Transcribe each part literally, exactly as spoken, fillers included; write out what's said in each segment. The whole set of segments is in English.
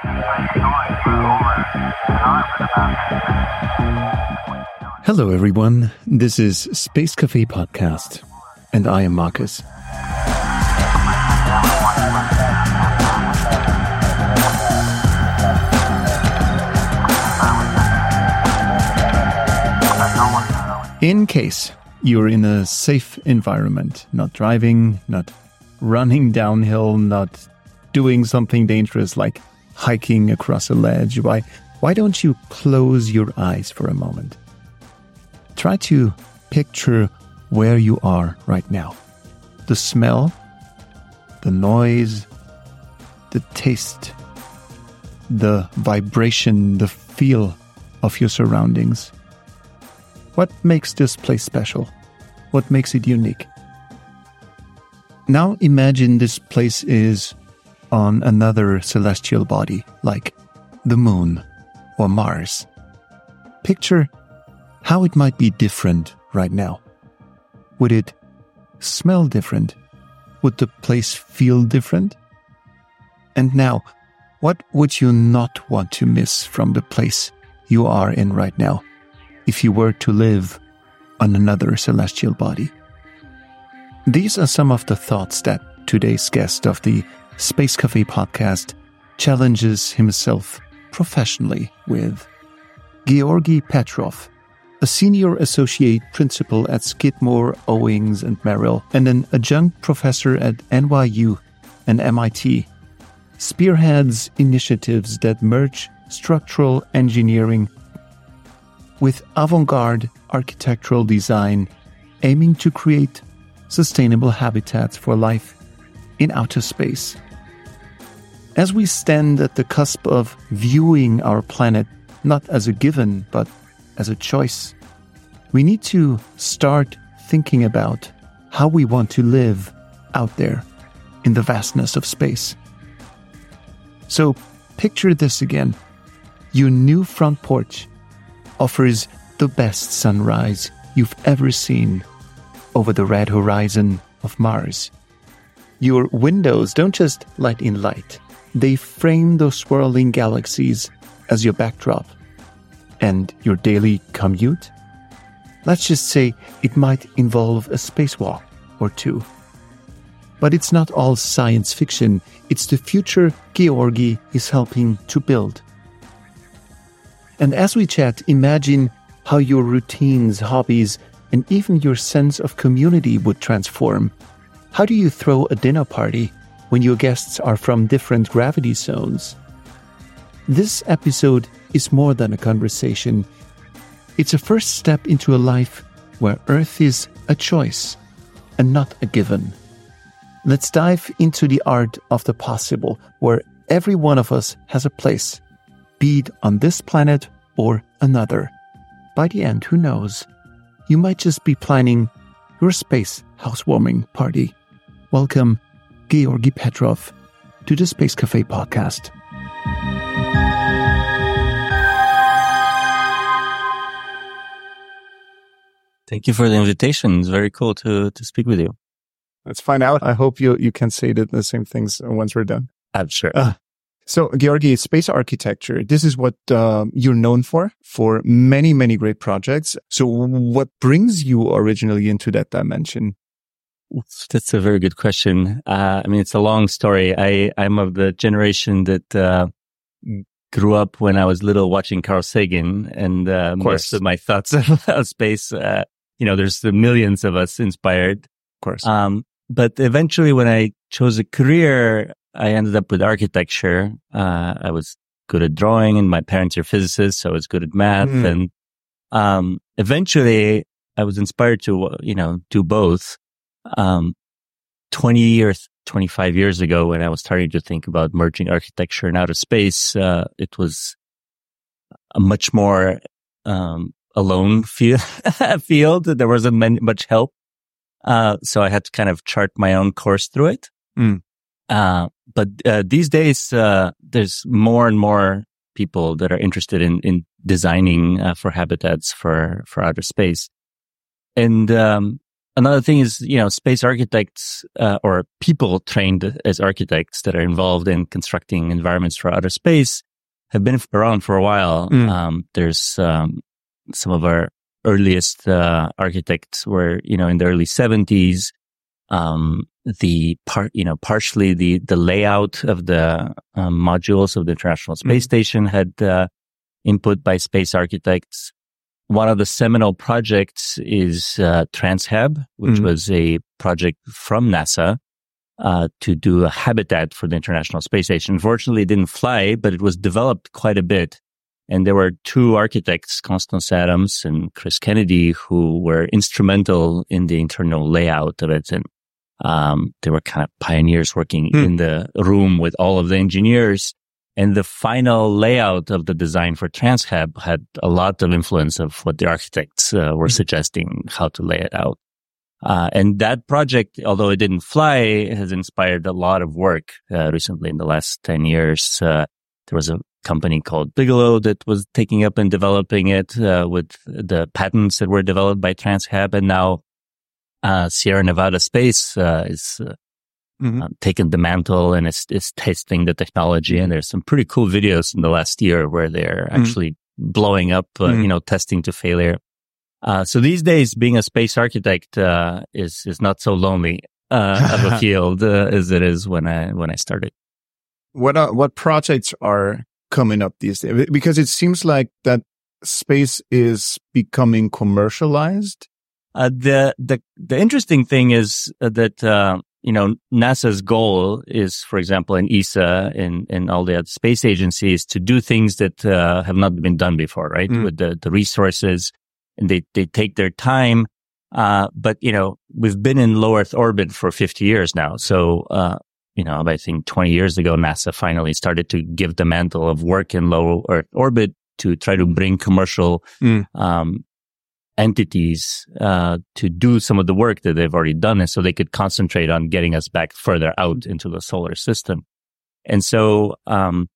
Hello, everyone. This is Space Cafe Podcast, and I am Marcus. In case you're in a safe environment, not driving, not running downhill, not doing something dangerous like hiking across a ledge, why, why don't you close your eyes for a moment? Try to picture where you are right now. The smell, the noise, the taste, the vibration, the feel of your surroundings. What makes this place special? What makes it unique? Now imagine this place is on another celestial body, like the moon or Mars. Picture how it might be different right now. Would it smell different? Would the place feel different? And now, what would you not want to miss from the place you are in right now if you were to live on another celestial body? These are some of the thoughts that today's guest of the Space Cafe podcast challenges himself professionally with. Georgy Petrov, a senior associate principal at Skidmore, Owings and Merrill, and an adjunct professor at N Y U and M I T, spearheads initiatives that merge structural engineering with avant-garde architectural design, aiming to create sustainable habitats for life in outer space. As we stand at the cusp of viewing our planet not as a given, but as a choice, we need to start thinking about how we want to live out there in the vastness of space. So picture this again. Your new front porch offers the best sunrise you've ever seen over the red horizon of Mars. Your windows don't just let in light. They frame those swirling galaxies as your backdrop. And your daily commute? Let's just say it might involve a spacewalk or two. But it's not all science fiction. It's the future Georgy is helping to build. And as we chat, imagine how your routines, hobbies, and even your sense of community would transform. How do you throw a dinner party when your guests are from different gravity zones? This episode is more than a conversation. It's a first step into a life where Earth is a choice and not a given. Let's dive into the art of the possible, where every one of us has a place, be it on this planet or another. By the end, who knows? You might just be planning your space housewarming party. Welcome, Georgy Petrov, to the Space Cafe podcast. Thank you for the invitation. It's very cool to, to speak with you. Let's find out. I hope you you can say the, the same things once we're done. I'm sure. Uh, so, Georgy, space architecture, this is what uh, you're known for, for many, many great projects. So what brings you originally into that dimension? That's a very good question. Uh, I mean, it's a long story. I, I'm of the generation that uh, grew up when I was little watching Carl Sagan, and uh, of most of my thoughts about space, uh, you know, there's the millions of us inspired. Of course. Um, but eventually when I chose a career, I ended up with architecture. Uh, I was good at drawing, and my parents are physicists, so I was good at math. Mm. And um, eventually I was inspired to, you know, do both. Um, twenty or twenty-five years ago, when I was starting to think about merging architecture and outer space, uh, it was a much more um, alone field. field. There wasn't many, much help. Uh, so I had to kind of chart my own course through it. Mm. Uh, but uh, these days, uh, there's more and more people that are interested in, in designing uh, for habitats for, for outer space. And um, another thing is, you know, space architects uh, or people trained as architects that are involved in constructing environments for outer space have been around for a while. Mm. Um, there's um, some of our earliest uh, architects were, you know, in the early seventies. Um, the part, you know, partially the the layout of the um, modules of the International Space mm. Station had uh, input by space architects. One of the seminal projects is uh, TransHab, which mm. was a project from NASA uh, to do a habitat for the International Space Station. Unfortunately, it didn't fly, but it was developed quite a bit. And there were two architects, Constance Adams and Chris Kennedy, who were instrumental in the internal layout of it. And um, they were kind of pioneers working mm. in the room with all of the engineers. And the final layout of the design for TransHab had a lot of influence of what the architects uh, were mm. suggesting how to lay it out. Uh, and that project, although it didn't fly, has inspired a lot of work uh, recently in the last ten years. Uh, there was a company called Bigelow that was taking up and developing it uh, with the patents that were developed by TransHab. And now uh, Sierra Nevada Space uh, is uh, Mm-hmm. Um, taken the mantle and is, is testing the technology. And there's some pretty cool videos in the last year where they're mm-hmm. actually blowing up, uh, mm-hmm. you know, testing to failure. Uh, so these days, being a space architect uh, is is not so lonely uh, of a field uh, as it is when I when I started. What are, what projects are coming up these days? Because it seems like that space is becoming commercialized. Uh, the the the interesting thing is that. Uh, You know, NASA's goal is, for example, in E S A and, and all the other space agencies to do things that uh, have not been done before, right? Mm. With the, the resources, and they, they take their time. Uh, but, you know, we've been in low Earth orbit for fifty years now. So, uh, you know, I think twenty years ago, NASA finally started to give the mantle of work in low Earth orbit to try to bring commercial, mm. um, entities uh to do some of the work that they've already done, and so they could concentrate on getting us back further out into the solar system. And so um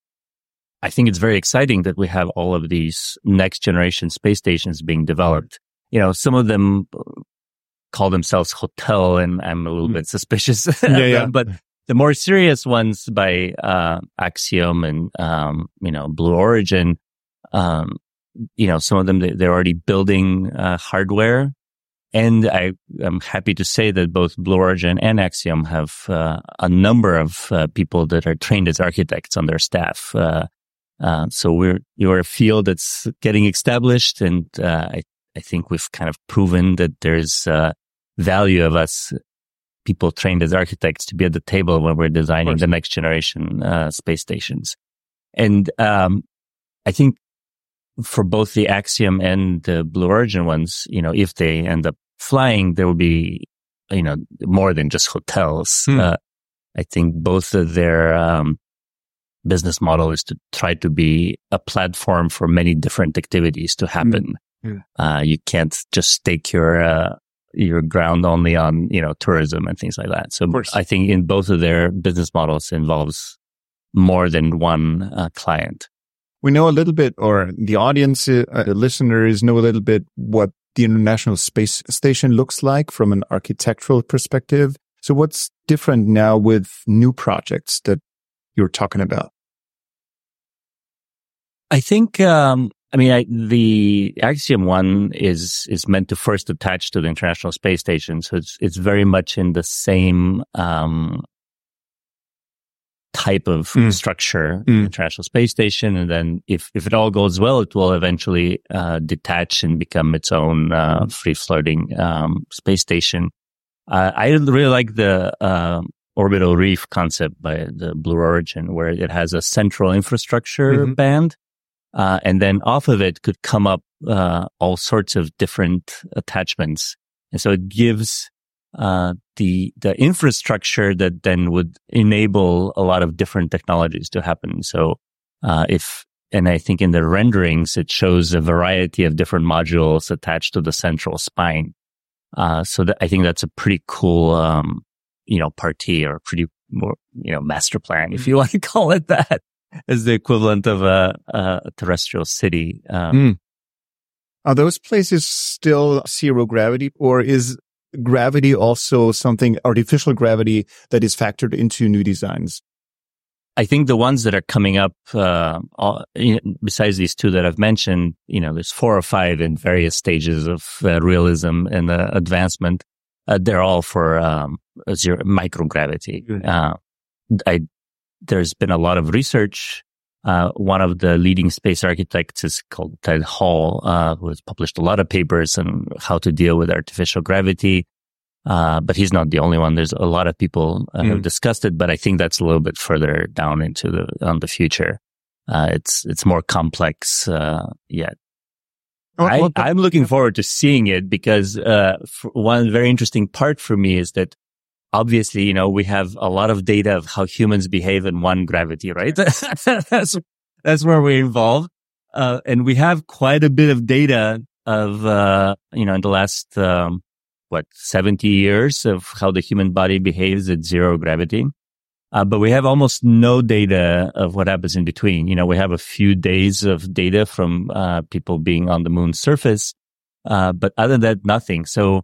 I think it's very exciting that we have all of these next generation space stations being developed. You know, some of them call themselves hotel, and I'm a little mm. bit suspicious yeah, yeah. but the more serious ones by uh Axiom and um you know Blue Origin, um you know, some of them, they're already building uh, hardware. And I am happy to say that both Blue Origin and Axiom have uh, a number of uh, people that are trained as architects on their staff. Uh, uh, so we're, you're a field that's getting established. And uh, I, I think we've kind of proven that there's uh, value of us, people trained as architects, to be at the table when we're designing the next generation uh, space stations. And um, I think for both the Axiom and the Blue Origin ones, you know, if they end up flying, there will be, you know, more than just hotels. Hmm. Uh, I think both of their um, business model is to try to be a platform for many different activities to happen. Hmm. Uh, you can't just stake your uh, your ground only on, you know, tourism and things like that. So I think in both of their business models involves more than one uh, client. We know a little bit, or the audience, uh, the listeners know a little bit what the International Space Station looks like from an architectural perspective. So what's different now with new projects that you're talking about? I think, um, I mean, I, the Axiom one is, is meant to first attach to the International Space Station. So it's, it's very much in the same, um, type of mm. structure, mm. International Space Station. And then if, if it all goes well, it will eventually, uh, detach and become its own, uh, free floating, um, space station. Uh, I really like the, uh, orbital reef concept by the Blue Origin, where it has a central infrastructure mm-hmm. band. Uh, and then off of it could come up, uh, all sorts of different attachments. And so it gives, uh, the, the infrastructure that then would enable a lot of different technologies to happen. So, uh, if, and I think in the renderings, it shows a variety of different modules attached to the central spine. Uh, so that, I think that's a pretty cool, um, you know, partie, or pretty more, you know, master plan, if you want to call it that, as the equivalent of a, a terrestrial city. Um, mm. Are those places still zero gravity, or is gravity also something, artificial gravity, that is factored into new designs? I think the ones that are coming up, uh, all, you know, besides these two that I've mentioned, you know, there's four or five in various stages of uh, realism and uh, advancement. Uh, they're all for um, zero microgravity. Uh, I, there's been a lot of research. Uh, one of the leading space architects is called Ted Hall, uh, who has published a lot of papers on how to deal with artificial gravity. Uh, but he's not the only one. There's a lot of people uh, mm. have discussed it, but I think that's a little bit further down into the, on the future. Uh, it's, it's more complex, uh, yet. I, I'm looking forward to seeing it because, uh, one very interesting part for me is that obviously, you know, we have a lot of data of how humans behave in one gravity, right? that's, that's where we're involved. Uh, and we have quite a bit of data of, uh, you know, in the last, um, what, seventy years of how the human body behaves at zero gravity. Uh, but we have almost no data of what happens in between. You know, we have a few days of data from, uh, people being on the moon's surface. Uh, but other than that, nothing. So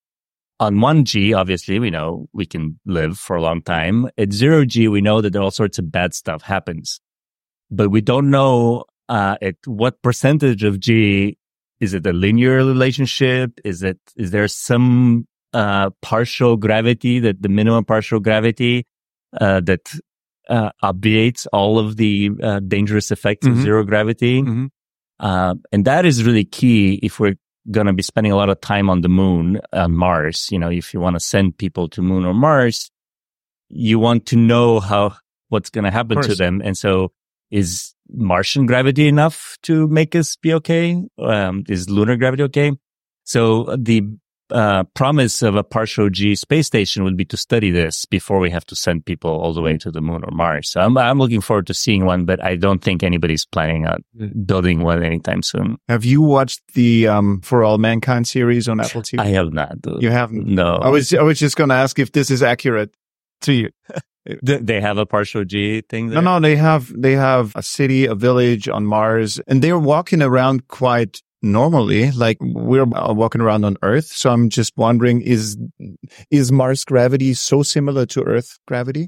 on one G, obviously, we know we can live for a long time. At zero G, we know that all sorts of bad stuff happens, but we don't know, uh, at what percentage of G. Is it a linear relationship? Is it, is there some, uh, partial gravity, that the minimum partial gravity, uh, that, uh, obviates all of the, uh, dangerous effects mm-hmm. of zero gravity? Mm-hmm. Uh, and that is really key if we're going to be spending a lot of time on the moon, on Mars. You know, if you want to send people to moon or Mars, you want to know how, what's going to happen to them. And so is Martian gravity enough to make us be okay? Um, is lunar gravity okay? So the uh, promise of a partial G space station would be to study this before we have to send people all the way to the moon or Mars. So I'm, I'm looking forward to seeing one, but I don't think anybody's planning on building one anytime soon. Have you watched the um, For All Mankind series on Apple T V? I have not. You haven't? No. I was I was just going to ask if this is accurate to you. They have a partial G thing there? No, no, they have, they have a city, a village on Mars, and they're walking around quite normally, like we're walking around on Earth. So I'm just wondering, is, is Mars gravity so similar to Earth gravity?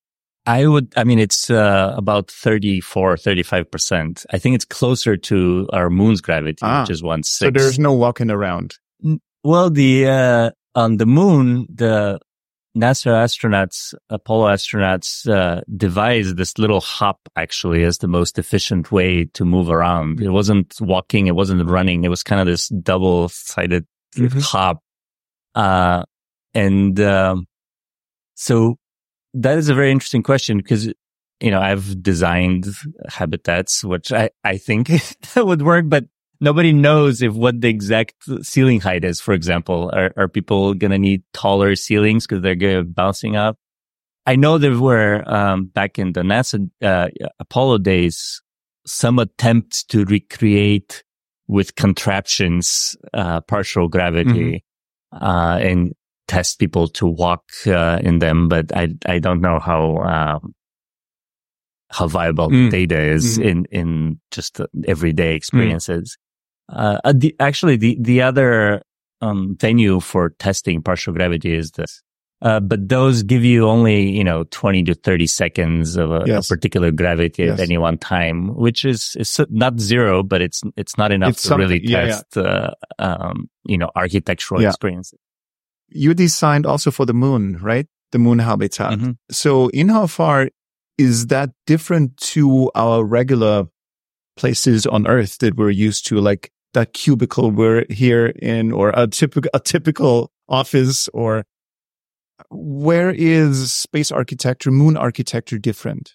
I would, I mean, it's, uh, about thirty-four, thirty-five percent. I think it's closer to our moon's gravity, ah, which is one sixth. So there's no walking around. Well, the, uh, on the moon, the, NASA astronauts, Apollo astronauts, uh, devised this little hop actually as the most efficient way to move around. It wasn't walking. It wasn't running. It was kind of this double-sided mm-hmm. hop. Uh, and, um, so that is a very interesting question because, you know, I've designed habitats, which I, I think that would work, but nobody knows if what the exact ceiling height is, for example. Are, are people going to need taller ceilings because they're going to be bouncing up? I know there were, um, back in the NASA, uh, Apollo days, some attempts to recreate with contraptions, uh, partial gravity, mm-hmm. uh, and test people to walk, uh, in them. But I, I don't know how, um, how viable mm. the data is mm-hmm. in, in just everyday experiences. Mm. Uh, the, actually, the, the other, um, venue for testing partial gravity is this. Uh, but those give you only, you know, twenty to thirty seconds of a, yes. a particular gravity yes. at any one time, which is, is not zero, but it's, it's not enough it's to really yeah, test, yeah. uh, um, you know, architectural yeah. experiences. You designed also for the moon, right? The moon habitat. Mm-hmm. So in how far is that different to our regular places on Earth that we're used to, like that cubicle we're here in, or a typical, a typical office, or where is space architecture, moon architecture different?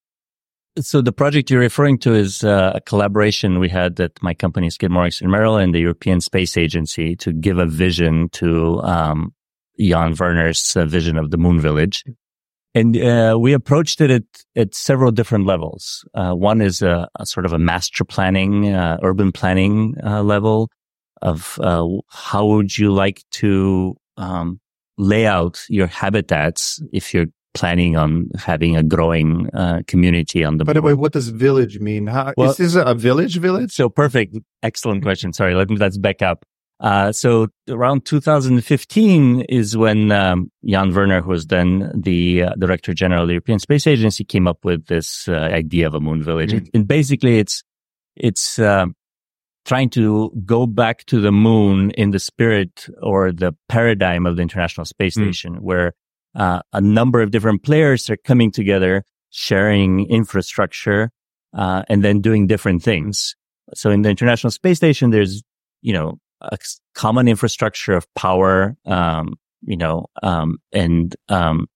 So the project you're referring to is uh, a collaboration we had at my company, Skidmore, Exeter, Merrill, and the European Space Agency to give a vision to um, Jan Werner's uh, vision of the Moon Village. And uh, we approached it at, at several different levels. Uh, one is a, a sort of a master planning, uh, urban planning uh, level of uh, how would you like to um, lay out your habitats if you're planning on having a growing uh, community on the. By the way, what does village mean? How, well, is this a village village? So perfect, excellent question. Sorry, let me let's back up. Uh, so around two thousand fifteen is when um, Jan Werner, who was then the uh, Director General of the European Space Agency, came up with this uh, idea of a moon village. Mm-hmm. And basically, it's it's uh, trying to go back to the moon in the spirit or the paradigm of the International Space Station, mm-hmm. where uh, a number of different players are coming together, sharing infrastructure, uh, and then doing different things. So in the International Space Station, there's, you know, a common infrastructure of power, um, you know, um, and um,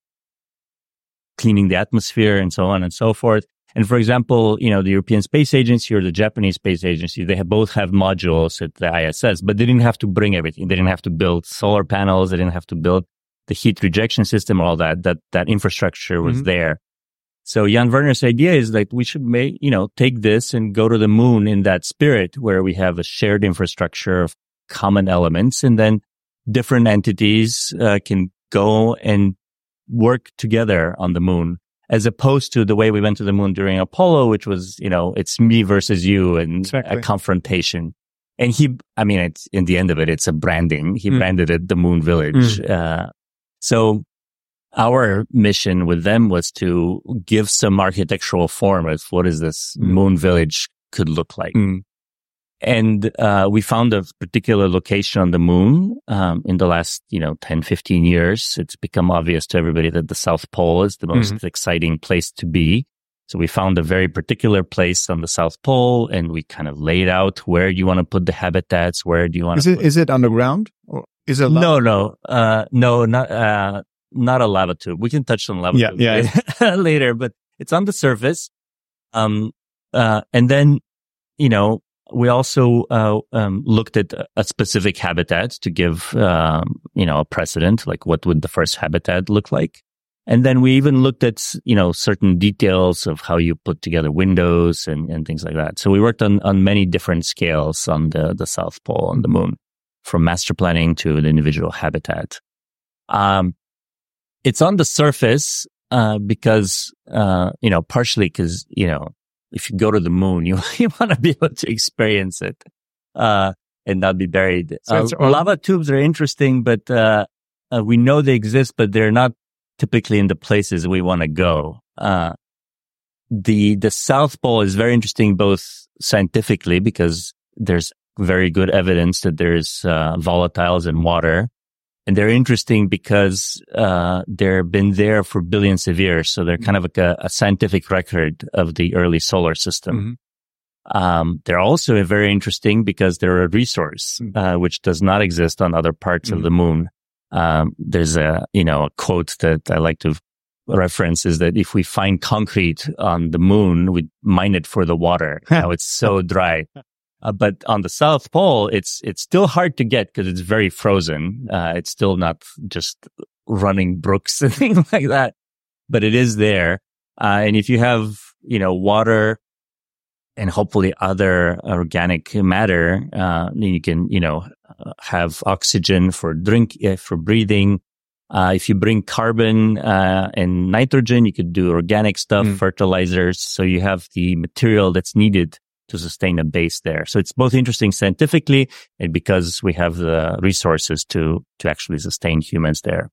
cleaning the atmosphere and so on and so forth. And for example, you know, the European Space Agency or the Japanese Space Agency, they have both have modules at the I S S, but they didn't have to bring everything. They didn't have to build solar panels. They didn't have to build the heat rejection system, all that. That that infrastructure was mm-hmm. there. So Jan Werner's idea is that we should make, you know, take this and go to the moon in that spirit where we have a shared infrastructure of common elements, and then different entities uh, can go and work together on the moon, as opposed to the way we went to the moon during Apollo, which was, you know, it's me versus you and exactly. a confrontation. And he, I mean, it's in the end of it, it's a branding. He mm. branded it the Moon Village. Mm. Uh, so our mission with them was to give some architectural form of what is this mm. Moon Village could look like. Mm. And uh, we found a particular location on the moon um, in the last, you know, ten, fifteen years. It's become obvious to everybody that the South Pole is the most mm-hmm. exciting place to be. So we found a very particular place on the South Pole, and we kind of laid out where do you want to put the habitats, where do you want is to it, put... Is it underground? Or is it no, no, uh, no, not uh, not a lava tube. We can touch on lava yeah, tube yeah. later, but it's on the surface. Um, uh, and then, you know, we also uh, um, looked at a specific habitat to give, um, you know, a precedent, like what would the first habitat look like. And then we even looked at, you know, certain details of how you put together windows and, and things like that. So we worked on, on many different scales on the, the South Pole, on the moon, from master planning to the individual habitat. Um, it's on the surface uh, because, uh, you know, partially because, you know, if you go to the moon, you, you want to be able to experience it, uh, and not be buried. So uh, lava tubes are interesting, but, uh, uh, we know they exist, but they're not typically in the places we want to go. Uh, the, the South Pole is very interesting, both scientifically, because there's very good evidence that there's, uh, volatiles in water. And they're interesting because uh they've been there for billions of years. So they're kind of like a, a scientific record of the early solar system. Mm-hmm. Um they're also very interesting because they're a resource, uh, which does not exist on other parts mm-hmm. of the moon. Um There's a, you know, a quote that I like to reference is that if we find concrete on the moon, we mine it for the water. Now it's so dry. Uh, but on the South Pole, it's it's still hard to get because it's very frozen. Uh, it's still not just running brooks and things like that, but it is there. Uh, and if you have, you know, water and hopefully other organic matter, uh, then you can, you know, have oxygen for drink, uh, for breathing. Uh, if you bring carbon uh, and nitrogen, you could do organic stuff, mm. fertilizers. So you have the material that's needed to sustain a base there. So it's both interesting scientifically and because we have the resources to, to actually sustain humans there.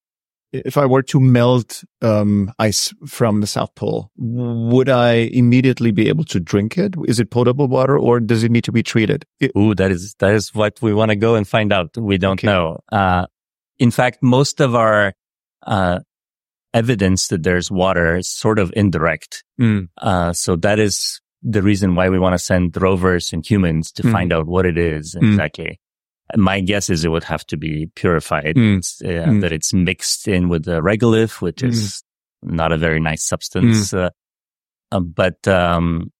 If I were to melt um, ice from the South Pole, would I immediately be able to drink it? Is it potable water or does it need to be treated? It- Ooh, that is, that is what we want to go and find out. We don't okay. know. Uh, in fact, most of our, uh, evidence that there's water is sort of indirect. Mm. Uh, so that is the reason why we want to send rovers and humans to mm. find out what it is exactly. Mm. My guess is it would have to be purified, mm. uh, mm. that it's mixed in with the regolith, which mm. is not a very nice substance. Mm. Uh, uh, but um,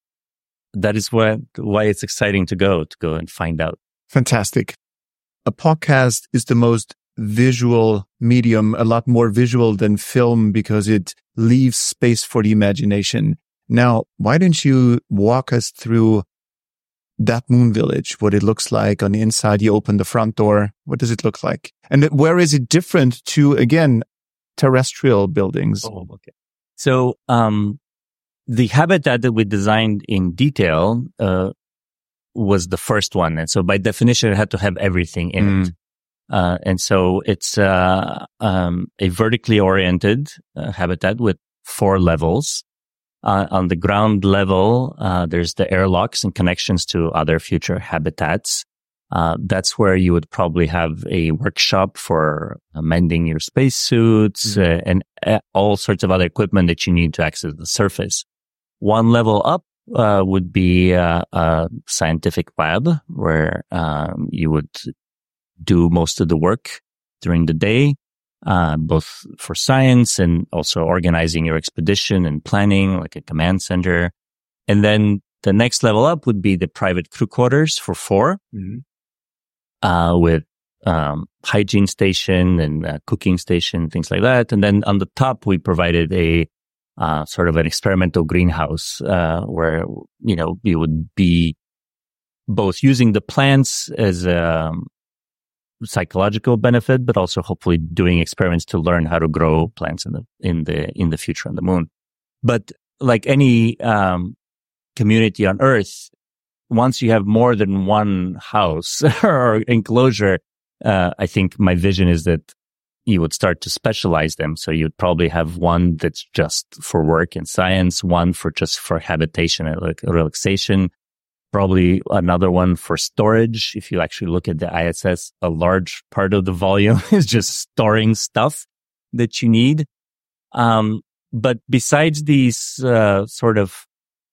that is what, why it's exciting to go, to go and find out. Fantastic. A podcast is the most visual medium, a lot more visual than film because it leaves space for the imagination. Now, why don't you walk us through that moon village, what it looks like on the inside? You open the front door. What does it look like? And where is it different to, again, terrestrial buildings? Oh, okay. So, um, the habitat that we designed in detail, uh, was the first one. And so by definition, it had to have everything in mm. it. Uh, and so it's uh, um, a vertically oriented uh, habitat with four levels. Uh, on the ground level, uh, there's the airlocks and connections to other future habitats. Uh, that's where you would probably have a workshop for uh, mending your spacesuits mm. uh, and uh, all sorts of other equipment that you need to access the surface. One level up uh, would be uh, a scientific lab where um, you would do most of the work during the day, uh, both for science and also organizing your expedition and planning, like a command center. And then the next level up would be the private crew quarters for four, mm-hmm. uh, with um, hygiene station and uh, cooking station, things like that. And then on the top, we provided a uh, sort of an experimental greenhouse uh, where, you know, you would be both using the plants as a psychological benefit, but also hopefully doing experiments to learn how to grow plants in the in the in the future on the moon. But like any um, community on Earth, once you have more than one house or enclosure, uh, I think my vision is that you would start to specialize them. So you'd probably have one that's just for work and science, one for just for habitation and like relaxation, probably another one for storage. If you actually look at the I S S, a large part of the volume is just storing stuff that you need. Um, but besides these uh, sort of,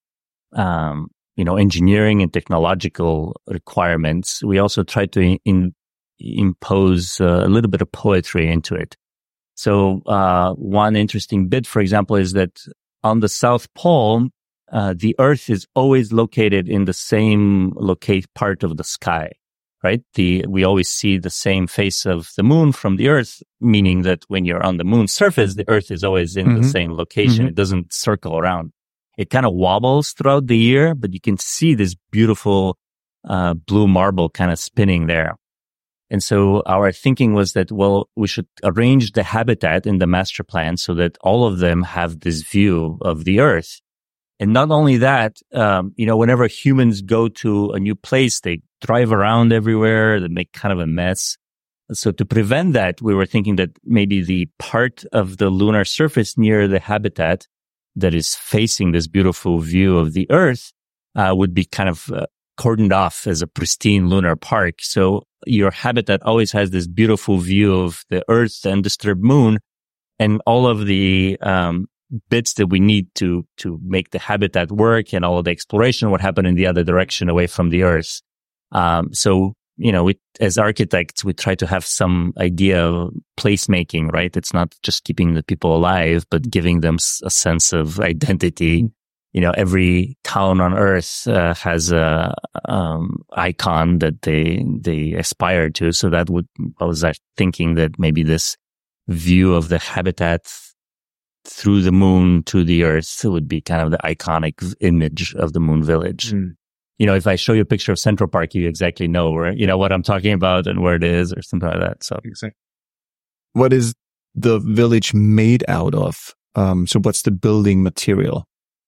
um, you know, engineering and technological requirements, we also try to in, impose uh, a little bit of poetry into it. So uh, one interesting bit, for example, is that on the South Pole, Uh, the Earth is always located in the same locate part of the sky, right? The, we always see the same face of the moon from the Earth, meaning that when you're on the moon's surface, the Earth is always in mm-hmm. the same location. Mm-hmm. It doesn't circle around. It kind of wobbles throughout the year, but you can see this beautiful, uh, blue marble kind of spinning there. And so our thinking was that, well, we should arrange the habitat in the master plan so that all of them have this view of the Earth. And not only that, um, you know, whenever humans go to a new place, they drive around everywhere, they make kind of a mess. So to prevent that, we were thinking that maybe the part of the lunar surface near the habitat that is facing this beautiful view of the Earth uh, would be kind of uh, cordoned off as a pristine lunar park. So your habitat always has this beautiful view of the Earth, the undisturbed moon, and all of the um bits that we need to to make the habitat work, and all of the exploration would happen in the other direction away from the Earth. Um, so, you know, we, as architects, we try to have some idea of placemaking, right? It's not just keeping the people alive, but giving them a sense of identity. You know, every town on Earth uh, has a um, icon that they they aspire to. So that would, I was thinking that maybe this view of the habitat through the moon to the Earth would be kind of the iconic image of the moon village. Mm. You know, if I show you a picture of Central Park, you exactly know where, you know, what I'm talking about and where it is or something like that. So, exactly. What is the village made out of? Um, so what's the building material?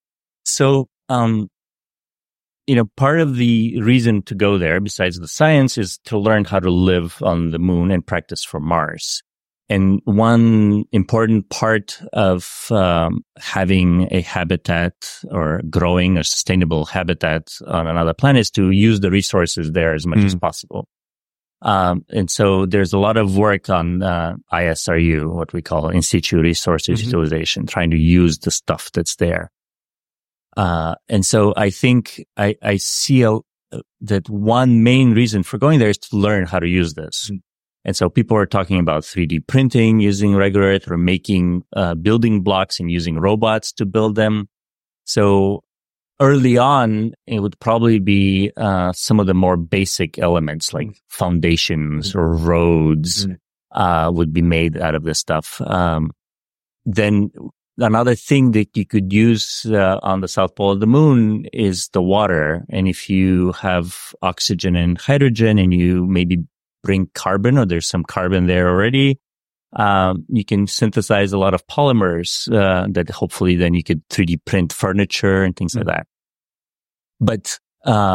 So, um, you know, part of the reason to go there, besides the science, is to learn how to live on the moon and practice for Mars. And one important part of um, having a habitat or growing a sustainable habitat on another planet is to use the resources there as much mm. as possible. Um, and so there's a lot of work on uh, I S R U, what we call in situ resources mm-hmm. utilization, trying to use the stuff that's there. Uh, and so I think I, I see a, that one main reason for going there is to learn how to use this. Mm. And so people are talking about three D printing using Regolith, or making uh, building blocks and using robots to build them. So early on, it would probably be uh, some of the more basic elements like foundations mm-hmm. or roads mm-hmm. uh, would be made out of this stuff. Um, then another thing that you could use uh, on the South Pole of the moon is the water. And if you have oxygen and hydrogen and you maybe bring carbon, or there's some carbon there already, um, you can synthesize a lot of polymers uh, that hopefully then you could three D print furniture and things mm-hmm. like that. But uh,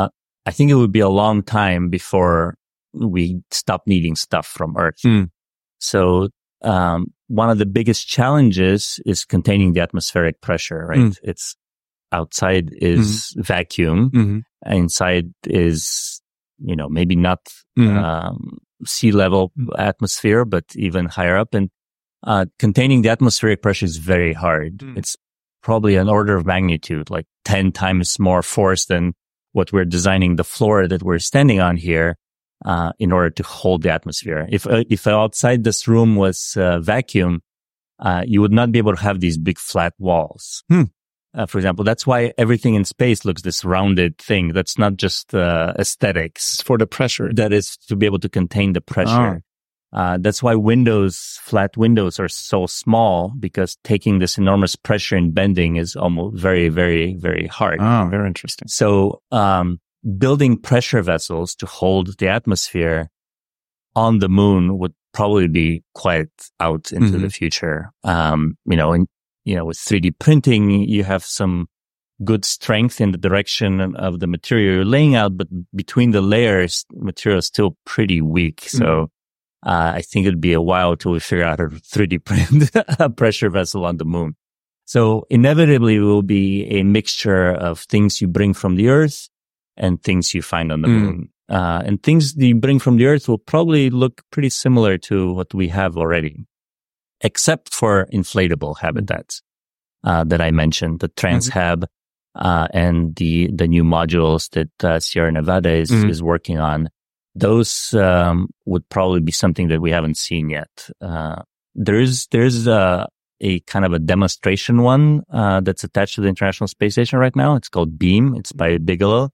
I think it would be a long time before we stop needing stuff from Earth. Mm. So, um, one of the biggest challenges is containing the atmospheric pressure, right? Mm. It's outside is mm-hmm. vacuum. Mm-hmm. Inside is, you know, maybe not, mm-hmm. um, sea level atmosphere, but even higher up. And, uh, containing the atmospheric pressure is very hard. Mm. It's probably an order of magnitude, like ten times more force than what we're designing the floor that we're standing on here. Uh, in order to hold the atmosphere. If, uh, if outside this room was, uh, vacuum, uh, you would not be able to have these big flat walls. Hmm. Uh, for example, that's why everything in space looks this rounded thing. That's not just, uh, aesthetics. It's for the pressure. That is to be able to contain the pressure. Oh. Uh, that's why windows, flat windows are so small, because taking this enormous pressure and bending is almost very, very, very hard. Oh, very interesting. So, um, building pressure vessels to hold the atmosphere on the moon would probably be quite out into mm-hmm. the future. Um, you know, and, you know, with three D printing, you have some good strength in the direction of the material you're laying out, but between the layers, material is still pretty weak. Mm-hmm. So, uh, I think it'd be a while till we figure out how to three D print a pressure vessel on the moon. So inevitably it will be a mixture of things you bring from the Earth and things you find on the mm. moon. Uh, and things that you bring from the Earth will probably look pretty similar to what we have already, except for inflatable habitats, uh, that I mentioned, the TransHab, mm-hmm. uh, and the, the new modules that, uh, Sierra Nevada is, mm-hmm. is working on. Those, um, would probably be something that we haven't seen yet. Uh, there's, there's, uh, a kind of a demonstration one, uh, that's attached to the International Space Station right now. It's called BEAM. It's by Bigelow.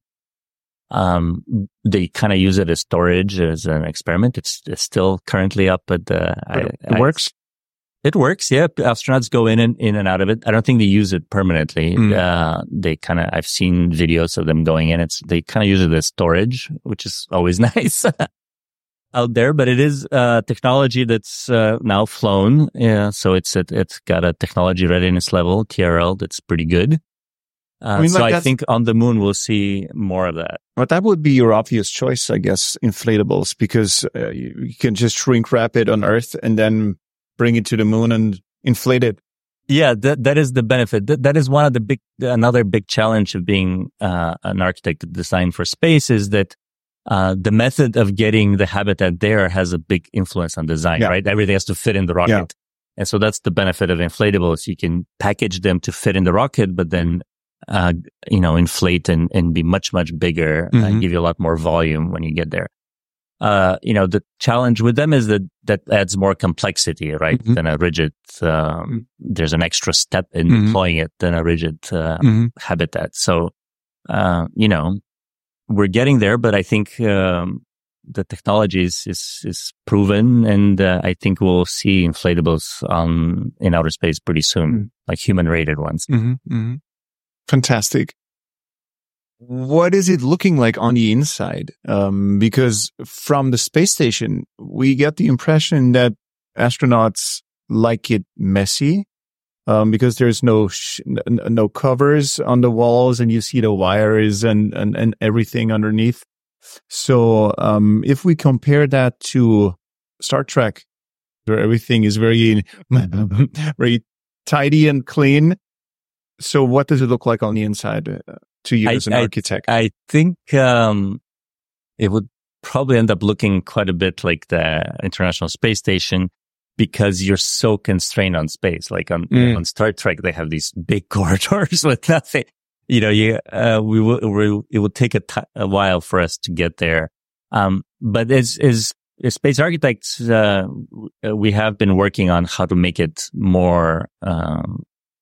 Um, they kind of use it as storage, as an experiment. It's, it's still currently up, but, uh, I, it I, works. It works. Yeah. Astronauts go in and in and out of it. I don't think they use it permanently. Mm. Uh, they kind of, I've seen videos of them going in. It's, they kind of use it as storage, which is always nice out there, but it is, uh, technology that's, uh, now flown. Yeah. So it's, it, it's got a technology readiness level, T R L, that's pretty good. Uh, I mean, so like I think on the moon, we'll see more of that. But that would be your obvious choice, I guess, inflatables, because uh, you, you can just shrink wrap it on Earth and then bring it to the moon and inflate it. Yeah, that, that is the benefit. That, that is one of the big, another big challenge of being, uh, an architect designed for space is that, uh, the method of getting the habitat there has a big influence on design, yeah. right? Everything has to fit in the rocket. Yeah. And so that's the benefit of inflatables. You can package them to fit in the rocket, but then Uh, you know, inflate and, and be much, much bigger, mm-hmm. and give you a lot more volume when you get there. Uh, you know, the challenge with them is that that adds more complexity, right? Mm-hmm. Than a rigid, um, there's an extra step in mm-hmm. deploying it than a rigid, uh, mm-hmm. habitat. So, uh, you know, we're getting there, but I think, um, the technology is, is, is proven, and, uh, I think we'll see inflatables, um, in outer space pretty soon, mm-hmm. like human rated ones. Mm-hmm. Mm-hmm. Fantastic. What is it looking like on the inside? Um, because from the space station, we get the impression that astronauts like it messy, um, because there's no, sh- n- no covers on the walls, and you see the wires and, and, and everything underneath. So, um, if we compare that to Star Trek, where everything is very, very tidy and clean. So what does it look like on the inside uh, to you I, as an I, architect? I think, um, it would probably end up looking quite a bit like the International Space Station, because you're so constrained on space. Like on, mm. on Star Trek, they have these big corridors with nothing. You know, you, uh, we will, we, it will take a, t- a while for us to get there. Um, but as, as, as space architects, uh, we have been working on how to make it more, um,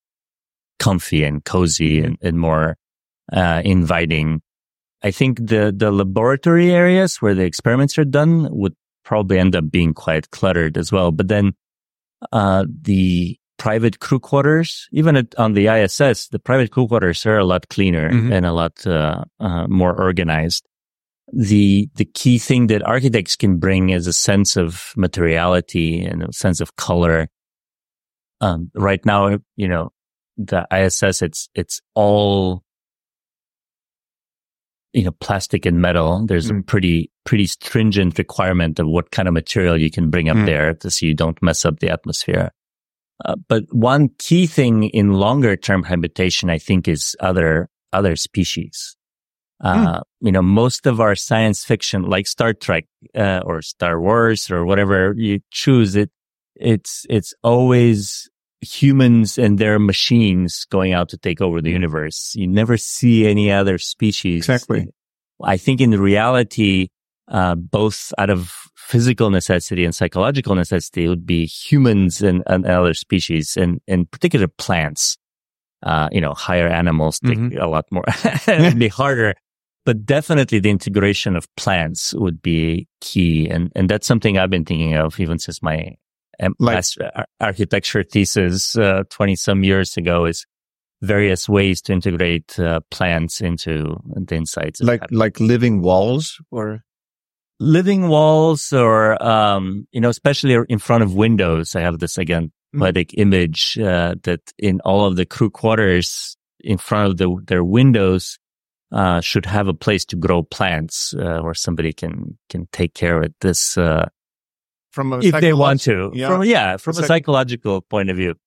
comfy and cozy and, and more, uh, inviting. I think the, the laboratory areas where the experiments are done would probably end up being quite cluttered as well. But then, uh, the private crew quarters, even at, on the I S S, the private crew quarters are a lot cleaner mm-hmm. and a lot, uh, uh, more organized. The, the key thing that architects can bring is a sense of materiality and a sense of color. Um, right now, you know, the I S S, it's, it's all you know, plastic and metal, there's mm. a pretty, pretty stringent requirement of what kind of material you can bring up mm. there to so you don't mess up the atmosphere. Uh, but one key thing in longer term habitation, I think, is other, other species. Uh, mm. you know, most of our science fiction, like Star Trek, uh, or Star Wars or whatever you choose, it, it's, it's always humans and their machines going out to take over the universe. You never see any other species. Exactly. I think in reality, uh, both out of physical necessity and psychological necessity, it would be humans and, and other species, and in particular plants. Uh, you know, higher animals take mm-hmm. a lot more. It'd be harder. But definitely the integration of plants would be key. And, and that's something I've been thinking of even since my um, like, last architecture thesis, uh, twenty some years ago, is various ways to integrate uh, plants into the insides. Like, like living walls or? Living walls or, um, you know, especially in front of windows. I have this, again, poetic mm-hmm. image, uh, that in all of the crew quarters in front of the, their windows, uh, should have a place to grow plants, uh, where somebody can, can take care of it. This, uh, from a if they want to, yeah, from, yeah, from a, a psychological point of view.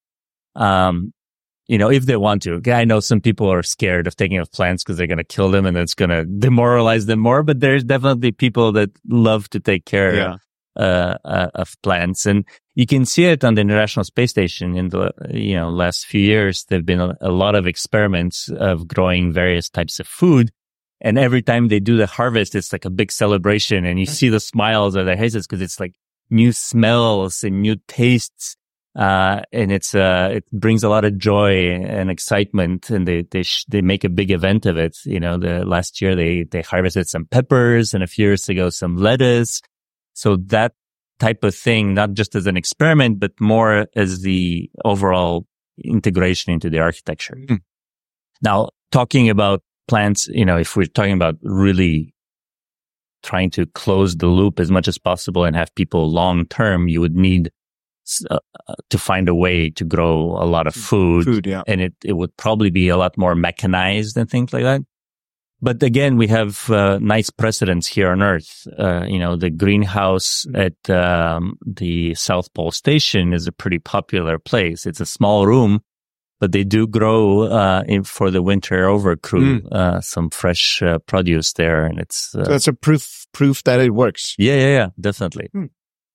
Um, you know, if they want to. I know some people are scared of taking off plants because they're going to kill them and it's going to demoralize them more, but there's definitely people that love to take care yeah. uh, uh, of plants. And you can see it on the International Space Station in the, you know, last few years. There've been a, a lot of experiments of growing various types of food. And every time they do the harvest, it's like a big celebration, and you see the smiles on their faces because it's like new smells and new tastes. Uh, and it's, uh, it brings a lot of joy and excitement, and they, they, sh- they make a big event of it. You know, the last year they, they harvested some peppers, and a few years ago some lettuce. So that type of thing, not just as an experiment, but more as the overall integration into the architecture. Mm. Now, talking about plants, you know, if we're talking about really trying to close the loop as much as possible and have people long term, you would need Uh, to find a way to grow a lot of food, food yeah. and it, it would probably be a lot more mechanized and things like that. But again, we have uh, nice precedents here on Earth. Uh, you know, the greenhouse at um, the South Pole Station is a pretty popular place. It's a small room, but they do grow uh, in, for the winter over crew mm. uh, some fresh uh, produce there, and it's uh, so that's a proof proof that it works. Yeah, yeah, yeah, definitely. Mm.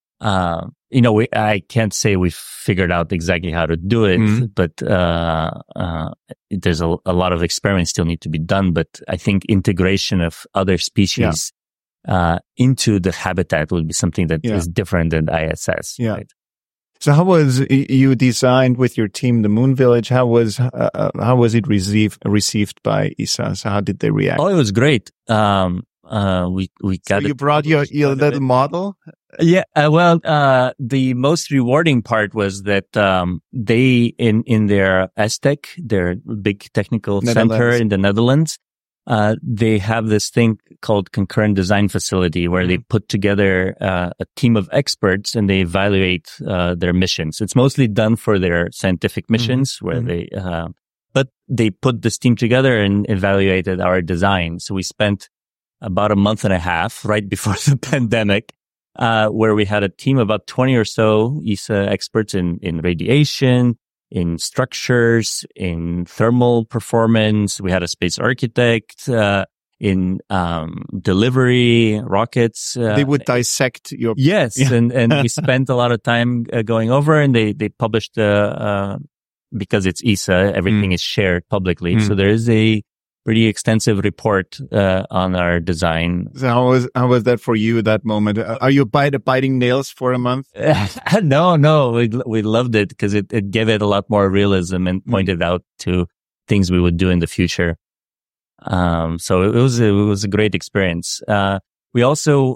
Uh, you know, we, I can't say we've figured out exactly how to do it, mm-hmm. but, uh, uh, there's a, a lot of experiments still need to be done. But I think integration of other species, yeah. uh, into the habitat would be something that yeah. is different than I S S. Yeah. Right? So how was you designed with your team, the Moon Village? How was, uh, how was it received, received by E S A? So how did they react? Oh, it was great. Um, Uh, we, we got so you brought your, your little model? Yeah. Uh, well, uh, the most rewarding part was that, um, they, in, in their ESTEC, their big technical center in the Netherlands, uh, they have this thing called Concurrent Design Facility where mm-hmm. they put together, uh, a team of experts and they evaluate, uh, their missions. It's mostly done for their scientific missions mm-hmm. where mm-hmm. they, uh, but they put this team together and evaluated our design. So we spent about a month and a half right before the pandemic, uh, where we had a team of about twenty or so E S A experts in, in radiation, in structures, in thermal performance. We had a space architect, uh, in, um, delivery, rockets. Uh, they would dissect your... Yes. Yeah. and, and we spent a lot of time uh, going over, and they, they published, uh, uh, because it's E S A, everything mm. is shared publicly. Mm. So there is a pretty extensive report uh, on our design. So how was how was that for you? That moment? Are you bite, biting nails for a month? no, no, we we loved it because it, it gave it a lot more realism and pointed mm. out to things we would do in the future. Um, so it was a, it was a great experience. Uh, we also,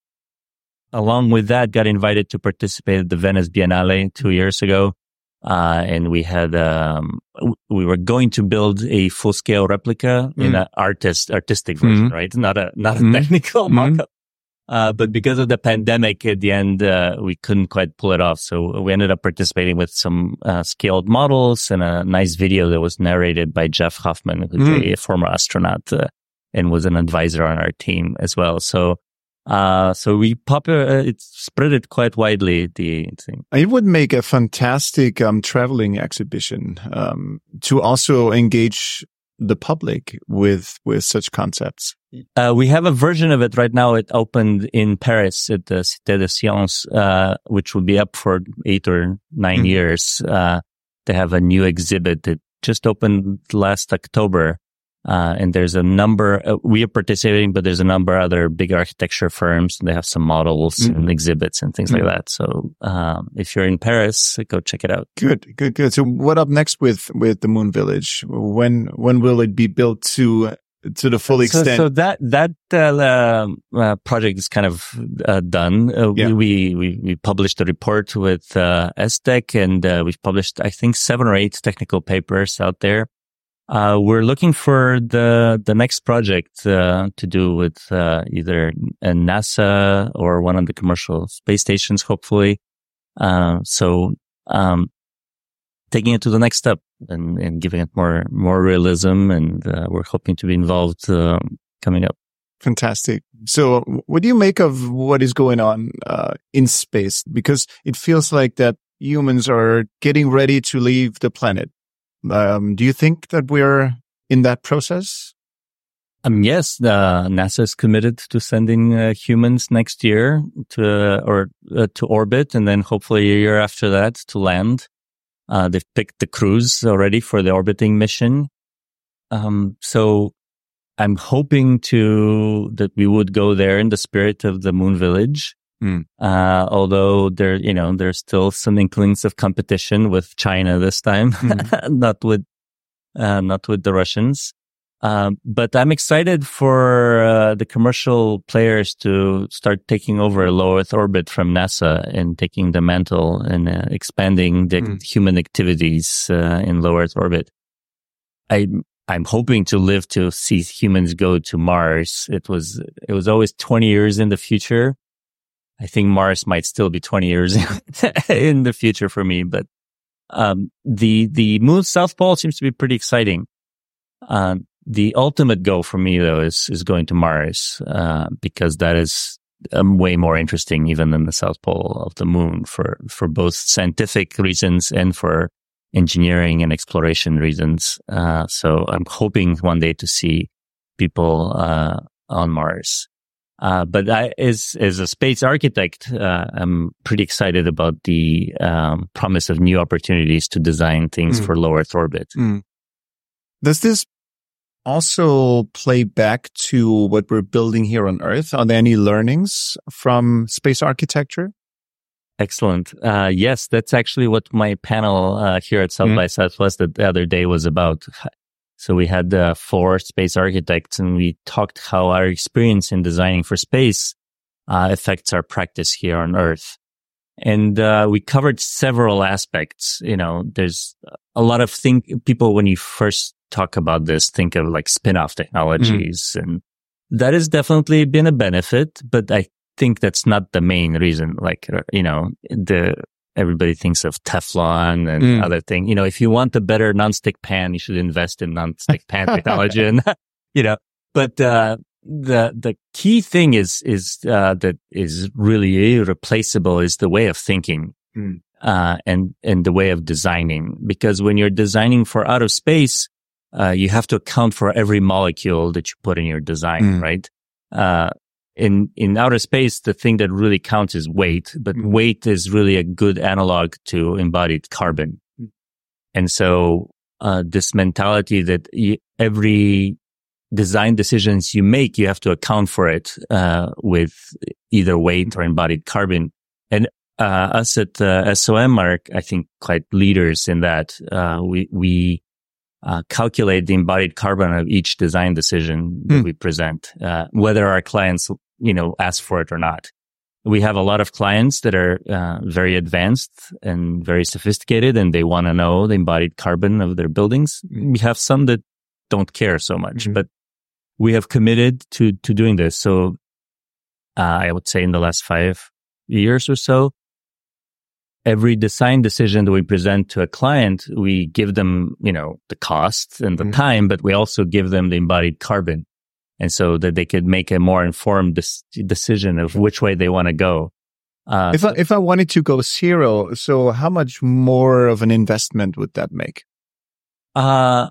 along with that, got invited to participate at the Venice Biennale two years ago. Uh, and we had, um, we were going to build a full scale replica mm. in an artist, artistic version, mm. right? Not a, not a mm. technical mm. mock-up. Uh, but because of the pandemic at the end, uh, we couldn't quite pull it off. So we ended up participating with some, uh, scaled models and a nice video that was narrated by Jeff Hoffman, who's mm. a former astronaut. Uh, and was an advisor on our team as well. So, uh, so we pop, uh, it's spread it quite widely, the thing. It would make a fantastic, um, traveling exhibition, um, to also engage the public with, with such concepts. Uh, we have a version of it right now. It opened in Paris at the Cité des Sciences, uh, which will be up for eight or nine mm-hmm. years. Uh, they have a new exhibit that just opened last October. Uh, and there's a number, uh, we are participating, but there's a number of other big architecture firms, and they have some models mm-hmm. and exhibits and things mm-hmm. like that. So, um, if you're in Paris, go check it out. Good, good, good. So what up next with, with the Moon Village? When, when will it be built to, to the full extent? So, so that, that, uh, uh, project is kind of, uh, done. Uh, yeah. we, we, we published a report with, uh, ESTEC, and, uh, we've published, I think, seven or eight technical papers out there. Uh, we're looking for the, the next project, uh, to do with, uh, either a NASA or one of the commercial space stations, hopefully. Uh, so, um, taking it to the next step and, and giving it more, more realism. And, uh, we're hoping to be involved, uh, coming up. Fantastic. So what do you make of what is going on, uh, in space? Because it feels like that humans are getting ready to leave the planet. Um, do you think that we're in that process? Um, yes, uh, NASA is committed to sending uh, humans next year to, uh, or uh, to orbit, and then hopefully a year after that to land. Uh, they've picked the crews already for the orbiting mission. Um, so I'm hoping to, that we would go there in the spirit of the Moon Village. Mm. Uh, although there, you know, there's still some inklings of competition with China this time, mm. not with, uh, not with the Russians. Um, but I'm excited for, uh, the commercial players to start taking over low Earth orbit from NASA and taking the mantle and uh, expanding the mm. human activities, uh, in low Earth orbit. I, I'm hoping to live to see humans go to Mars. It was, it was always twenty years in the future. I think Mars might still be twenty years in the future for me, but, um, the, the moon's south pole seems to be pretty exciting. Uh, the ultimate goal for me though is, is going to Mars, uh, because that is um, way more interesting even than the south pole of the moon for, for both scientific reasons and for engineering and exploration reasons. Uh, so I'm hoping one day to see people, uh, on Mars. Uh, but I, as, as a space architect, uh, I'm pretty excited about the, um, promise of new opportunities to design things mm. for low Earth orbit. Mm. Does this also play back to what we're building here on Earth? Are there any learnings from space architecture? Excellent. Uh, yes, that's actually what my panel, uh, here at South mm. by Southwest the other day was about. So we had uh, four space architects, and we talked how our experience in designing for space uh, affects our practice here on Earth. And uh, we covered several aspects. You know, there's a lot of think people when you first talk about this think of like spin-off technologies, mm. and that has definitely been a benefit. But I think that's not the main reason. Like, you know, the everybody thinks of Teflon and mm. other things. You know, if you want a better nonstick pan, you should invest in nonstick pan technology. And, you know, but, uh, the, the key thing is, is, uh, that is really irreplaceable is the way of thinking, mm. uh, and, and the way of designing. Because when you're designing for outer space, uh, you have to account for every molecule that you put in your design, mm. right? Uh, In, in outer space, the thing that really counts is weight, but mm. weight is really a good analog to embodied carbon. Mm. And so, uh, this mentality that you, every design decisions you make, you have to account for it, uh, with either weight or embodied carbon. And, uh, us at, uh, S O M are, I think, quite leaders in that. Uh, we, we, Uh, calculate the embodied carbon of each design decision that mm. we present, uh, whether our clients, you know, ask for it or not. We have a lot of clients that are uh, very advanced and very sophisticated, and they want to know the embodied carbon of their buildings. We have some that don't care so much, mm-hmm. but we have committed to to doing this. So uh, I would say in the last five years or so, every design decision that we present to a client, we give them, you know, the cost and the mm-hmm. time, but we also give them the embodied carbon. And so that they could make a more informed des- decision of which way they want to go. Uh, if I, if I wanted to go zero, so how much more of an investment would that make? Uh,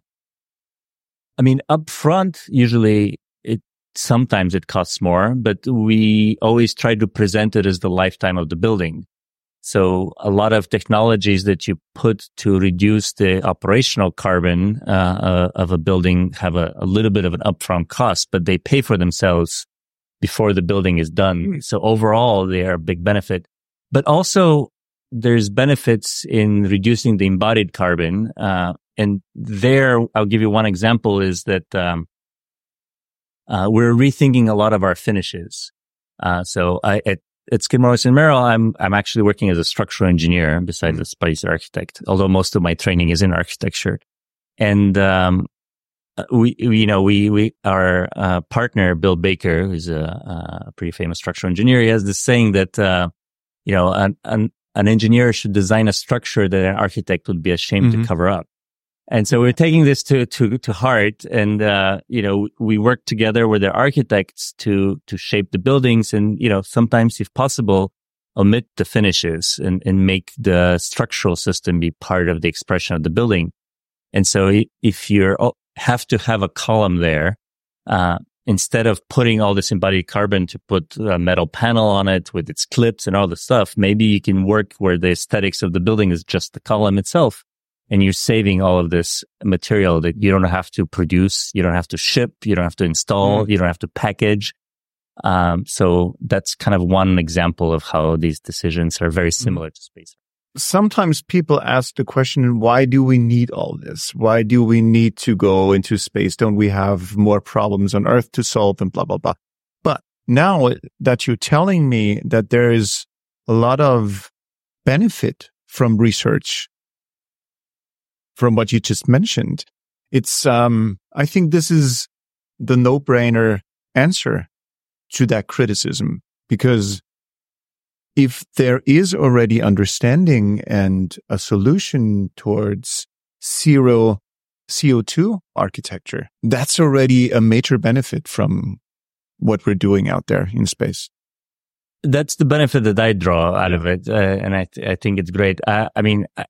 I mean, upfront, usually it, sometimes it costs more, but we always try to present it as the lifetime of the building. So a lot of technologies that you put to reduce the operational carbon uh, uh, of a building have a, a little bit of an upfront cost, but they pay for themselves before the building is done. So overall, they are a big benefit. But also, there's benefits in reducing the embodied carbon. Uh, and there, I'll give you one example is that um, uh, we're rethinking a lot of our finishes. Uh, so I, at At Skidmore, Morris and Merrill, I'm, I'm actually working as a structural engineer besides a space architect, although most of my training is in architecture. And, um, we, we, you know, we, we, our, uh, partner, Bill Baker, who's a, a pretty famous structural engineer, he has this saying that, uh, you know, an, an, an engineer should design a structure that an architect would be ashamed mm-hmm. to cover up. And so we're taking this to, to, to heart. And, uh, you know, we work together with the architects to, to shape the buildings and, you know, sometimes if possible, omit the finishes and, and make the structural system be part of the expression of the building. And so if you have to have a column there, uh, instead of putting all this embodied carbon to put a metal panel on it with its clips and all the stuff, maybe you can work where the aesthetics of the building is just the column itself. And you're saving all of this material that you don't have to produce, you don't have to ship, you don't have to install, mm. you don't have to package. Um, so that's kind of one example of how these decisions are very similar mm. to space. Sometimes people ask the question, why do we need all this? Why do we need to go into space? Don't we have more problems on Earth to solve and blah, blah, blah. But now that you're telling me that there is a lot of benefit from research, from what you just mentioned, it's, um, I think this is the no-brainer answer to that criticism, because if there is already understanding and a solution towards zero C O two architecture, that's already a major benefit from what we're doing out there in space. That's the benefit that I draw out of it. Uh, and I, th- I think it's great. I, I mean, I,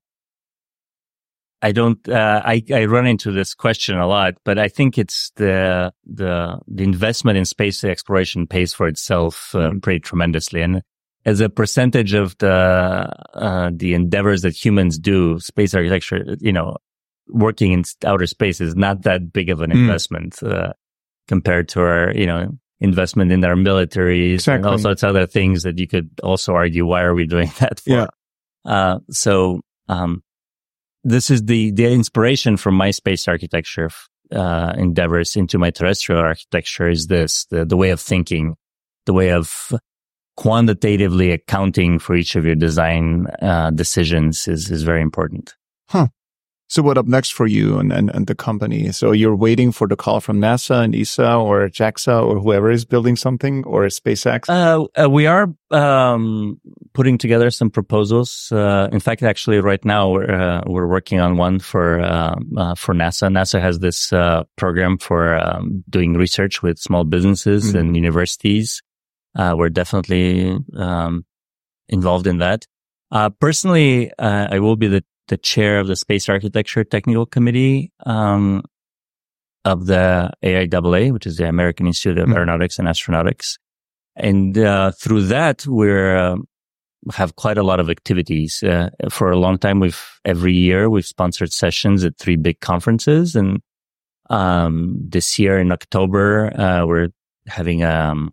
I don't, uh, I, I run into this question a lot, but I think it's the, the, the investment in space exploration pays for itself uh, pretty tremendously. And as a percentage of the, uh, the endeavors that humans do, space architecture, you know, working in outer space is not that big of an mm. investment, uh, compared to our, you know, investment in our militaries exactly. and all sorts of other things that you could also argue, why are we doing that for? Yeah. Uh, so, um, this is the, the inspiration from my space architecture, uh, endeavors into my terrestrial architecture is this, the, the way of thinking, the way of quantitatively accounting for each of your design, uh, decisions is, is very important. Huh. So what up next for you and, and, and the company? So you're waiting for the call from NASA and E S A or JAXA or whoever is building something or SpaceX? Uh, uh we are, um, putting together some proposals. Uh, in fact, actually right now we're, uh, we're working on one for, uh, uh, for NASA. NASA has this, uh, program for, um, doing research with small businesses mm-hmm. and universities. Uh, we're definitely, um, involved in that. Uh, personally, uh, I will be the the chair of the Space Architecture Technical Committee um, of the A I A A, which is the American Institute of mm-hmm. Aeronautics and Astronautics. And uh, through that, we're uh, have quite a lot of activities. Uh, for a long time, we've every year we've sponsored sessions at three big conferences. And um, this year in October, uh, we're having a um,